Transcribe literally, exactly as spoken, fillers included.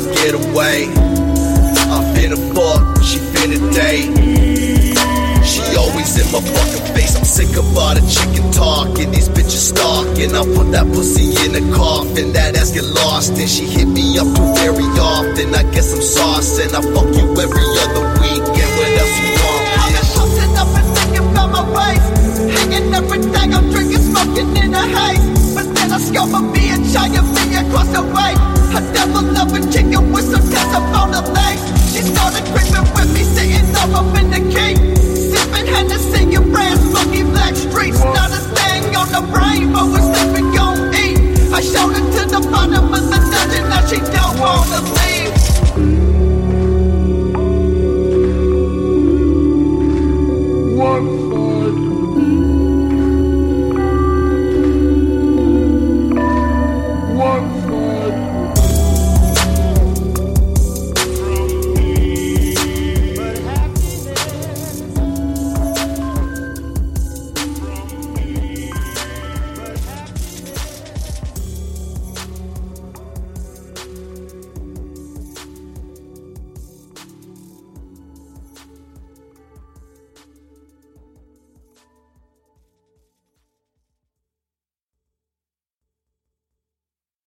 get away. I'm finna fuck, she finna date. She always in my fucking face. I'm sick of all the chicken talk and these bitches stalking. I put that pussy in a coffin, that ass get lost, and she hit me up too very often. I guess I'm saucing, I fuck you every other week. And what else you want, bitch? I'm posting up and thinking about my wife.